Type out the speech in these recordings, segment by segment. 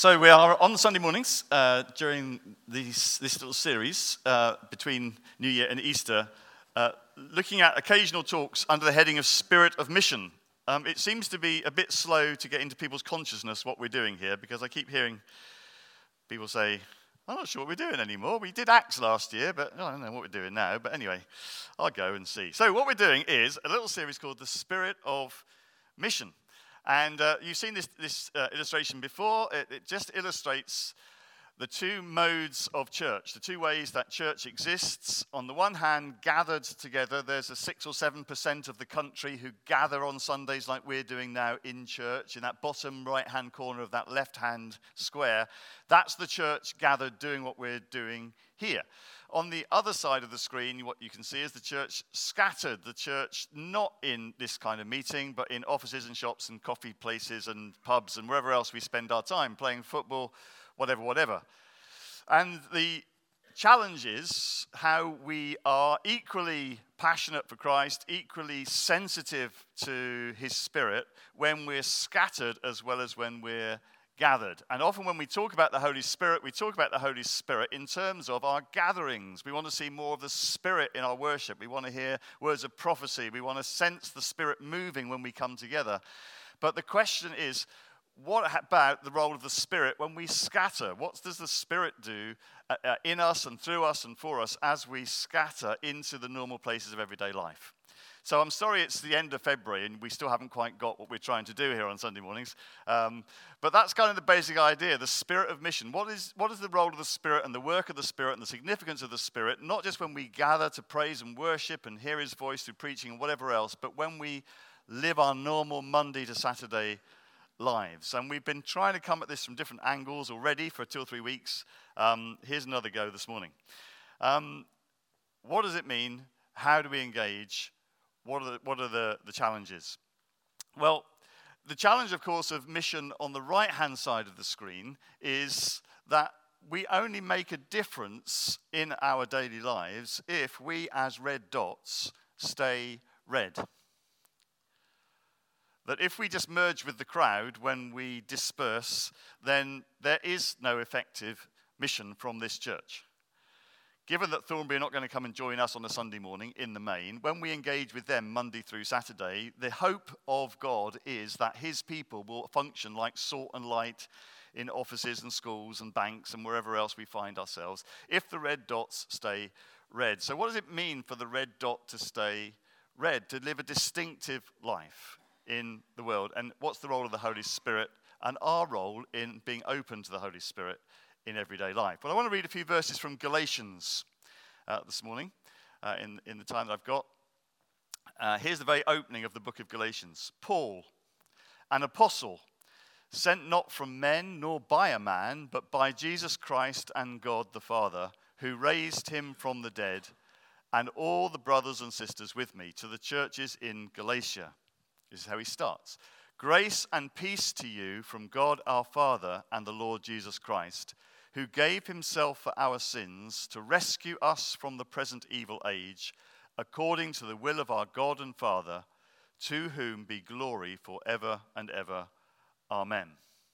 So we are on Sunday mornings during this little series between New Year and Easter, looking at occasional talks under the heading of Spirit of Mission. It seems to be a bit slow to get into people's consciousness what we're doing here, because I keep hearing people say, I'm not sure what we're doing anymore. We did Acts last year, but I don't know what we're doing now. But anyway, I'll go and see. So what we're doing is a little series called The Spirit of Mission. And you've seen this illustration before. It just illustrates the two modes of church, the two ways that church exists. On the one hand, gathered together, there's a 6 or 7% of the country who gather on Sundays like we're doing now in church. In that bottom right-hand corner of that left-hand square, that's the church gathered doing what we're doing here. On the other side of the screen, what you can see is the church scattered, the church not in this kind of meeting, but in offices and shops and coffee places and pubs and wherever else we spend our time, playing football, whatever. And the challenge is how we are equally passionate for Christ, equally sensitive to his Spirit when we're scattered as well as when we're gathered. And often when we talk about the Holy Spirit, we talk about the Holy Spirit in terms of our gatherings. We want to see more of the Spirit in our worship. We want to hear words of prophecy. We want to sense the Spirit moving when we come together. But the question is, what about the role of the Spirit when we scatter? What does the Spirit do in us and through us and for us as we scatter into the normal places of everyday life? So I'm sorry it's the end of February and we still haven't quite got what we're trying to do here on Sunday mornings. But that's kind of the basic idea, the Spirit of Mission. What is the role of the Spirit and the work of the Spirit and the significance of the Spirit, not just when we gather to praise and worship and hear his voice through preaching and whatever else, but when we live our normal Monday to Saturday lives. And we've been trying to come at this from different angles already for 2 or 3 weeks. Here's another go this morning. What does it mean? How do we engage? What are the challenges? Well, the challenge, of course, of mission on the right-hand side of the screen is that we only make a difference in our daily lives if we, as red dots, stay red. That if we just merge with the crowd when we disperse, then there is no effective mission from this church. Given that Thornbury are not going to come and join us on a Sunday morning in the main, when we engage with them Monday through Saturday, the hope of God is that his people will function like salt and light in offices and schools and banks and wherever else we find ourselves, if the red dots stay red. So what does it mean for the red dot to stay red, to live a distinctive life in the world? And what's the role of the Holy Spirit and our role in being open to the Holy Spirit in everyday life? Well, I want to read a few verses from Galatians this morning in the time that I've got. Here's the very opening of the book of Galatians. Paul, an apostle, sent not from men nor by a man, but by Jesus Christ and God the Father, who raised him from the dead, and all the brothers and sisters with me, to the churches in Galatia. This is how he starts. Grace and peace to you from God our Father and the Lord Jesus Christ, who gave himself for our sins to rescue us from the present evil age, according to the will of our God and Father, to whom be glory forever and ever. Amen.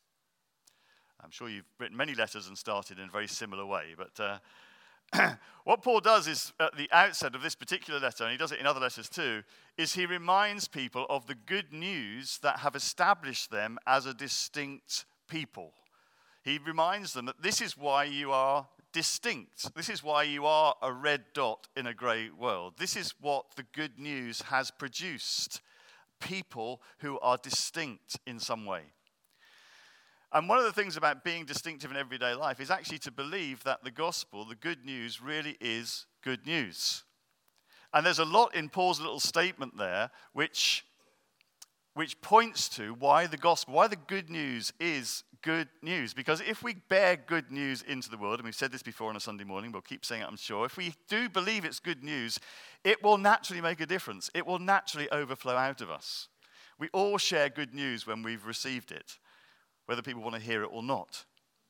I'm sure you've written many letters and started in a very similar way, but what Paul does is, at the outset of this particular letter, and he does it in other letters too, is he reminds people of the good news that have established them as a distinct people. He reminds them that this is why you are distinct. This is why you are a red dot in a grey world. This is what the good news has produced. People who are distinct in some way. And one of the things about being distinctive in everyday life is actually to believe that the gospel, the good news, really is good news. And there's a lot in Paul's little statement there which points to why the gospel, why the good news is good news. Because if we bear good news into the world, and we've said this before on a Sunday morning, we'll keep saying it, I'm sure, if we do believe it's good news, it will naturally make a difference. It will naturally overflow out of us. We all share good news when we've received it, whether people want to hear it or not.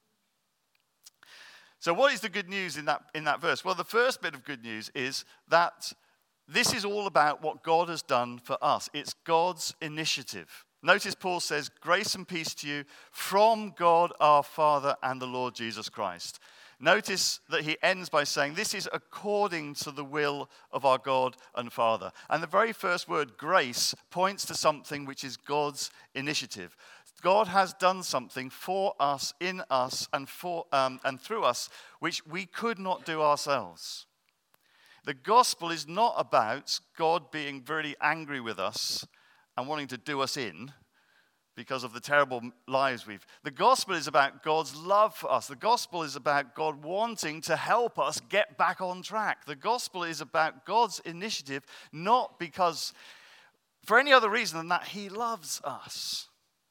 So what is the good news in that verse? Well, the first bit of good news is that this is all about what God has done for us. It's God's initiative. Notice Paul says, grace and peace to you from God our Father and the Lord Jesus Christ. Notice that he ends by saying, this is according to the will of our God and Father. And the very first word, grace, points to something which is God's initiative. God has done something for us, in us, and through us, which we could not do ourselves. The gospel is not about God being very angry with us and wanting to do us in because of the terrible lives we've. The gospel is about God's love for us. The gospel is about God wanting to help us get back on track. The gospel is about God's initiative, not because for any other reason than that he loves us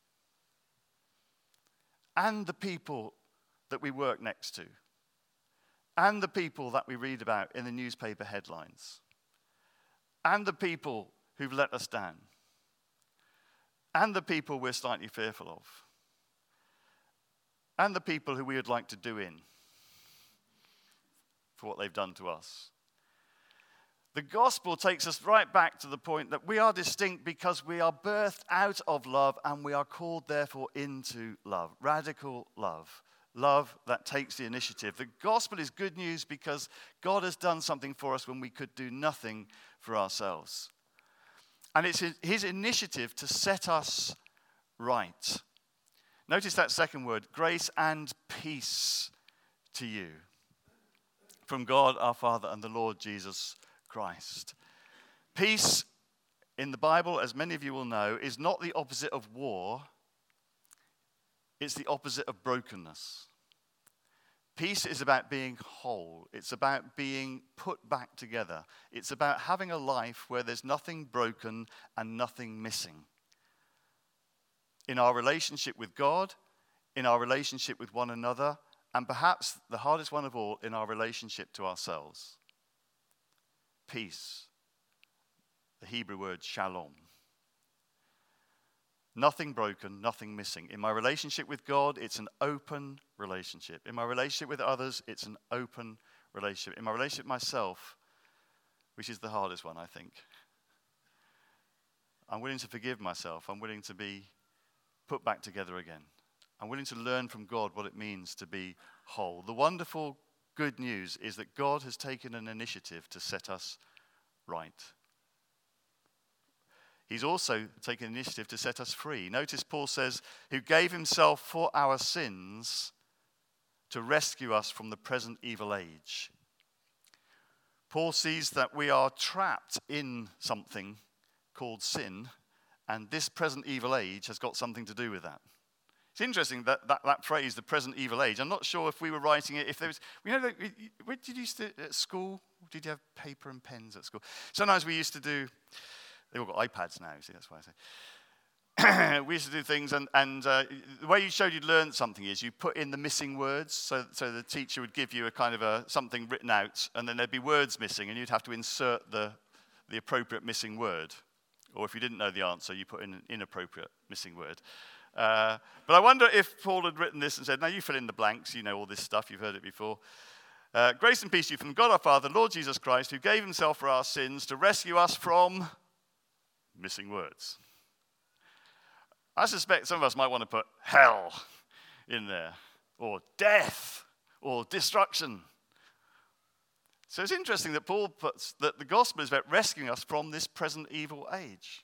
and the people that we work next to and the people that we read about in the newspaper headlines and the people who've let us down and the people we're slightly fearful of, and the people who we would like to do in for what they've done to us. The gospel takes us right back to the point that we are distinct because we are birthed out of love and we are called, therefore, into love. Radical love. Love that takes the initiative. The gospel is good news because God has done something for us when we could do nothing for ourselves. And it's his initiative to set us right. Notice that second word, grace and peace to you from God our Father and the Lord Jesus Christ. Peace in the Bible, as many of you will know, is not the opposite of war. It's the opposite of brokenness. Peace is about being whole. It's about being put back together. It's about having a life where there's nothing broken and nothing missing. In our relationship with God, in our relationship with one another, and perhaps the hardest one of all, in our relationship to ourselves. Peace. The Hebrew word shalom. Nothing broken, nothing missing. In my relationship with God, it's an open relationship. In my relationship with others, it's an open relationship. In my relationship with myself, which is the hardest one, I think, I'm willing to forgive myself. I'm willing to be put back together again. I'm willing to learn from God what it means to be whole. The wonderful good news is that God has taken an initiative to set us right. He's also taken initiative to set us free. Notice Paul says, who gave himself for our sins to rescue us from the present evil age. Paul sees that we are trapped in something called sin, and this present evil age has got something to do with that. It's interesting that phrase, the present evil age. I'm not sure if we were writing it, if there was, where did you used to, at school, did you have paper and pens at school? Sometimes we used to do, they've all got iPads now, see, that's why I say. We used to do things, and the way you showed you'd learned something is you put in the missing words, so the teacher would give you a kind of something written out, and then there'd be words missing, and you'd have to insert the appropriate missing word. Or if you didn't know the answer, you put in an inappropriate missing word. But I wonder if Paul had written this and said, now you fill in the blanks, you know all this stuff, you've heard it before. Grace and peace to you from God our Father, Lord Jesus Christ, who gave himself for our sins to rescue us from missing words. I suspect some of us might want to put hell in there, or death, or destruction. So it's interesting that Paul puts that the gospel is about rescuing us from this present evil age.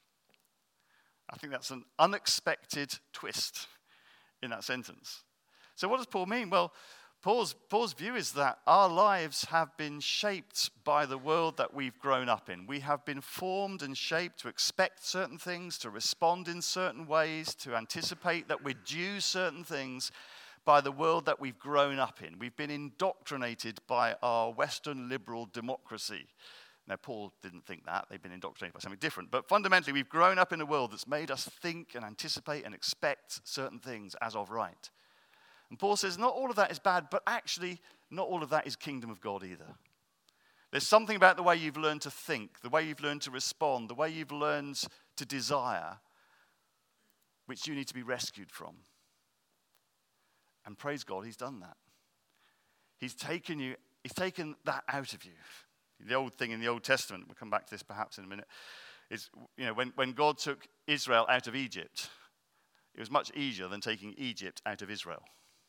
I think that's an unexpected twist in that sentence. So what does Paul mean? Well, Paul's view is that our lives have been shaped by the world that we've grown up in. We have been formed and shaped to expect certain things, to respond in certain ways, to anticipate that we're due certain things by the world that we've grown up in. We've been indoctrinated by our Western liberal democracy. Now, Paul didn't think that. They've been indoctrinated by something different. But fundamentally, we've grown up in a world that's made us think and anticipate and expect certain things as of right. And Paul says not all of that is bad, but actually not all of that is kingdom of God either. There's something about the way you've learned to think, the way you've learned to respond, the way you've learned to desire, which you need to be rescued from. And praise God, he's done that. He's taken that out of you. The old thing in the Old Testament, we'll come back to this perhaps in a minute, It's, when God took Israel out of Egypt, it was much easier than taking Egypt out of Israel.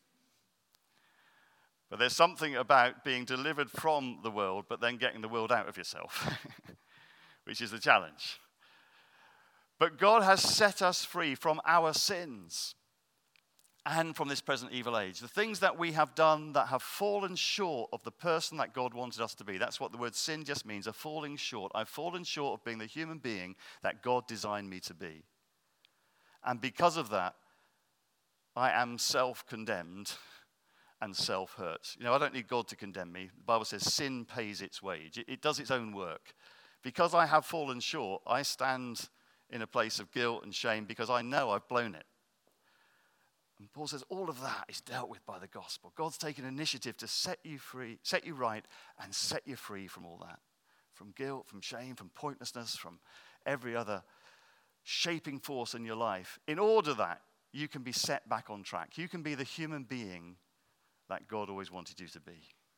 But there's something about being delivered from the world, but then getting the world out of yourself, which is the challenge. But God has set us free from our sins and from this present evil age. The things that we have done that have fallen short of the person that God wanted us to be. That's what the word sin just means, a falling short. I've fallen short of being the human being that God designed me to be. And because of that, I am self-condemned and self-hurt. I don't need God to condemn me. The Bible says sin pays its wage. It does its own work. Because I have fallen short, I stand in a place of guilt and shame because I know I've blown it. And Paul says all of that is dealt with by the gospel. God's taken initiative to set you free, set you right, and set you free from all that. From guilt, from shame, from pointlessness, from every other shaping force in your life, in order that you can be set back on track. You can be the human being that God always wanted you to be.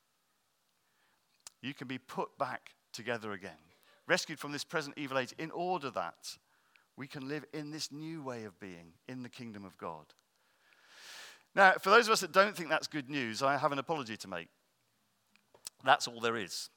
You can be put back together again, rescued from this present evil age, in order that we can live in this new way of being in the kingdom of God. Now, for those of us that don't think that's good news, I have an apology to make. That's all there is.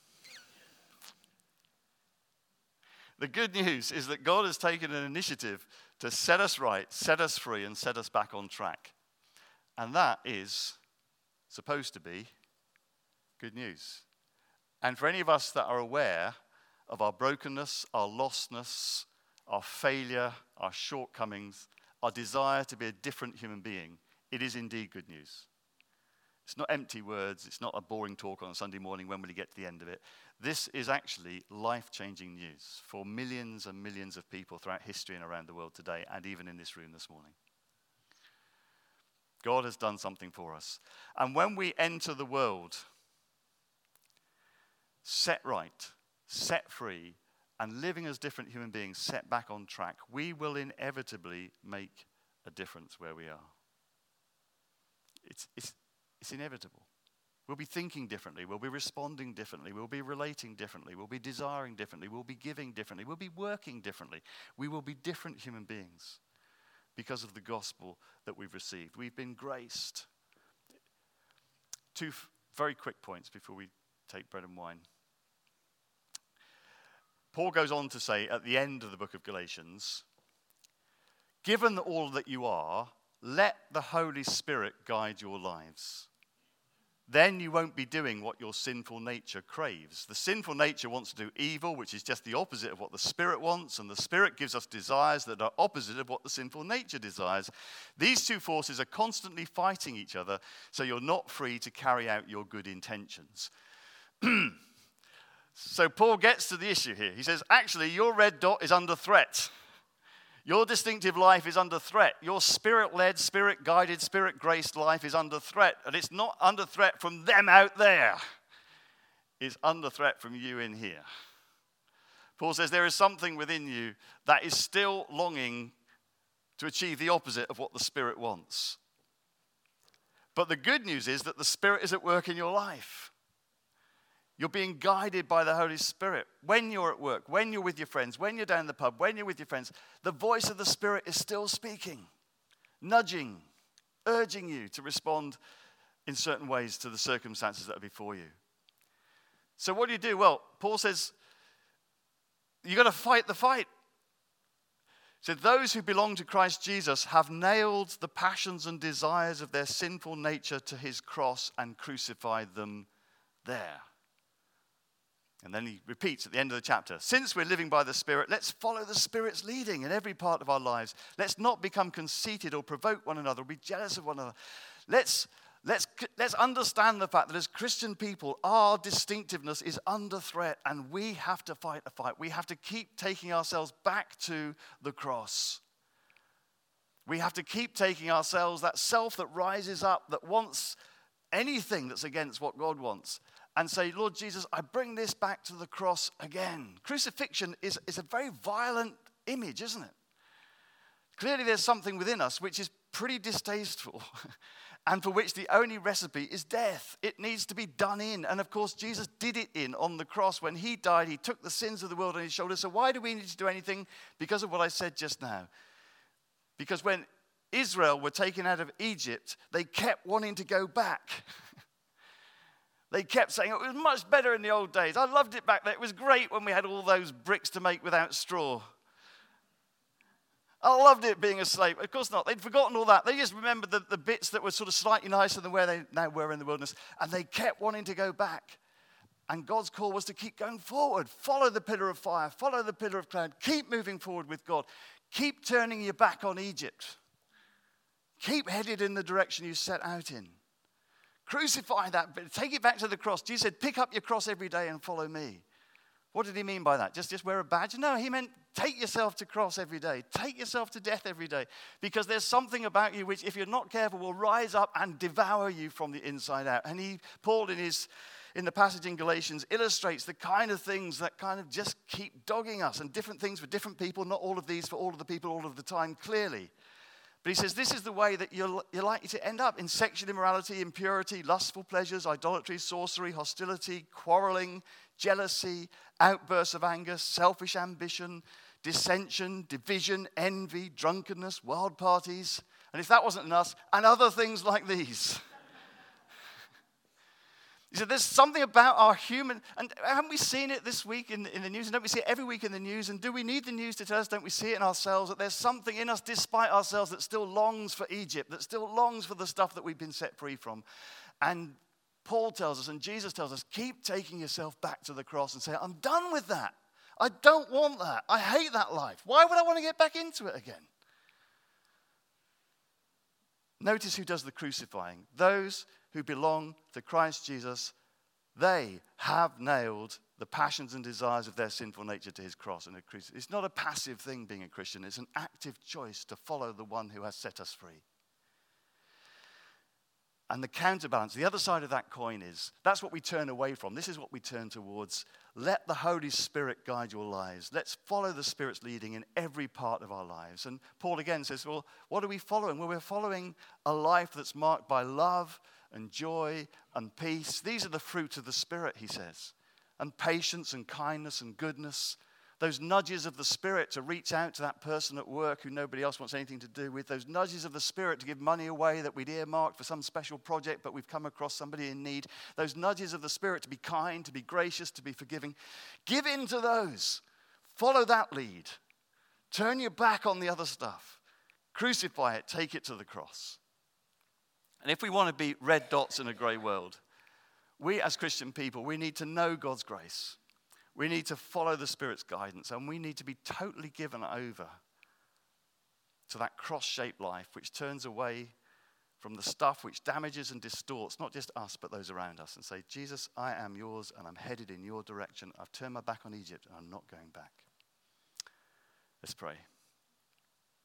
The good news is that God has taken an initiative to set us right, set us free, and set us back on track. And that is supposed to be good news. And for any of us that are aware of our brokenness, our lostness, our failure, our shortcomings, our desire to be a different human being, it is indeed good news. It's not empty words. It's not a boring talk on a Sunday morning. When will you get to the end of it? This is actually life-changing news for millions and millions of people throughout history and around the world today, and even in this room this morning. God has done something for us. And when we enter the world set right, set free, and living as different human beings set back on track, we will inevitably make a difference where we are. It's inevitable. We'll be thinking differently. We'll be responding differently. We'll be relating differently. We'll be desiring differently. We'll be giving differently. We'll be working differently. We will be different human beings because of the gospel that we've received. We've been graced. Two very quick points before we take bread and wine. Paul goes on to say at the end of the book of Galatians, given all that you are, let the Holy Spirit guide your lives. Then you won't be doing what your sinful nature craves. The sinful nature wants to do evil, which is just the opposite of what the Spirit wants, and the Spirit gives us desires that are opposite of what the sinful nature desires. These two forces are constantly fighting each other, so you're not free to carry out your good intentions. So Paul gets to the issue here. He says, actually, your red dot is under threat. Your distinctive life is under threat. Your spirit-led, spirit-guided, spirit-graced life is under threat. And it's not under threat from them out there. It's under threat from you in here. Paul says there is something within you that is still longing to achieve the opposite of what the Spirit wants. But the good news is that the Spirit is at work in your life. You're being guided by the Holy Spirit. When you're at work, when you're with your friends, when you're down the pub, when you're with your friends, the voice of the Spirit is still speaking, nudging, urging you to respond in certain ways to the circumstances that are before you. So what do? Well, Paul says, you've got to fight the fight. So those who belong to Christ Jesus have nailed the passions and desires of their sinful nature to his cross and crucified them there. And then he repeats at the end of the chapter, since we're living by the Spirit, let's follow the Spirit's leading in every part of our lives. Let's not become conceited or provoke one another or be jealous of one another. Let's understand the fact that as Christian people, our distinctiveness is under threat and we have to fight a fight. We have to keep taking ourselves back to the cross. We have to keep taking ourselves, that self that rises up, that wants anything that's against what God wants, and say, Lord Jesus, I bring this back to the cross again. Crucifixion is a very violent image, isn't it? Clearly there's something within us which is pretty distasteful and for which the only recipe is death. It needs to be done in. And of course, Jesus did it in on the cross. When he died, he took the sins of the world on his shoulders. So why do we need to do anything? Because of what I said just now. Because when Israel were taken out of Egypt, they kept wanting to go back. They kept saying, it was much better in the old days. I loved it back then. It was great when we had all those bricks to make without straw. I loved it being a slave. Of course not. They'd forgotten all that. They just remembered the bits that were sort of slightly nicer than where they now were in the wilderness. And they kept wanting to go back. And God's call was to keep going forward. Follow the pillar of fire. Follow the pillar of cloud. Keep moving forward with God. Keep turning your back on Egypt. Keep headed in the direction you set out in. Crucify that. Take it back to the cross. Jesus said, pick up your cross every day and follow me. What did he mean by that? Just wear a badge? No, he meant take yourself to cross every day. Take yourself to death every day. Because there's something about you which, if you're not careful, will rise up and devour you from the inside out. And Paul, in the passage in Galatians, illustrates the kind of things that kind of just keep dogging us. And different things for different people, not all of these for all of the people all of the time, clearly. But he says this is the way that you're likely to end up in sexual immorality, impurity, lustful pleasures, idolatry, sorcery, hostility, quarreling, jealousy, outbursts of anger, selfish ambition, dissension, division, envy, drunkenness, wild parties. And if that wasn't enough, and other things like these. He said, there's something about our human, and haven't we seen it this week in the news? And don't we see it every week in the news? And do we need the news to tell us, don't we see it in ourselves, that there's something in us despite ourselves that still longs for Egypt, that still longs for the stuff that we've been set free from? And Paul tells us, and Jesus tells us, keep taking yourself back to the cross and say, I'm done with that. I don't want that. I hate that life. Why would I want to get back into it again? Notice who does the crucifying. Those who belong to Christ Jesus, they have nailed the passions and desires of their sinful nature to his cross. And it's not a passive thing being a Christian. It's an active choice to follow the one who has set us free. And the counterbalance, the other side of that coin is, that's what we turn away from. This is what we turn towards. Let the Holy Spirit guide your lives. Let's follow the Spirit's leading in every part of our lives. And Paul again says, well, what are we following? Well, we're following a life that's marked by love and joy and peace. These are the fruits of the Spirit, he says. And patience and kindness and goodness. Those nudges of the Spirit to reach out to that person at work who nobody else wants anything to do with. Those nudges of the Spirit to give money away that we'd earmarked for some special project, but we've come across somebody in need. Those nudges of the Spirit to be kind, to be gracious, to be forgiving. Give in to those. Follow that lead. Turn your back on the other stuff. Crucify it. Take it to the cross. And if we want to be red dots in a grey world, we as Christian people, we need to know God's grace. We need to follow the Spirit's guidance, and we need to be totally given over to that cross-shaped life which turns away from the stuff which damages and distorts not just us but those around us, and say, Jesus, I am yours and I'm headed in your direction. I've turned my back on Egypt and I'm not going back. Let's pray.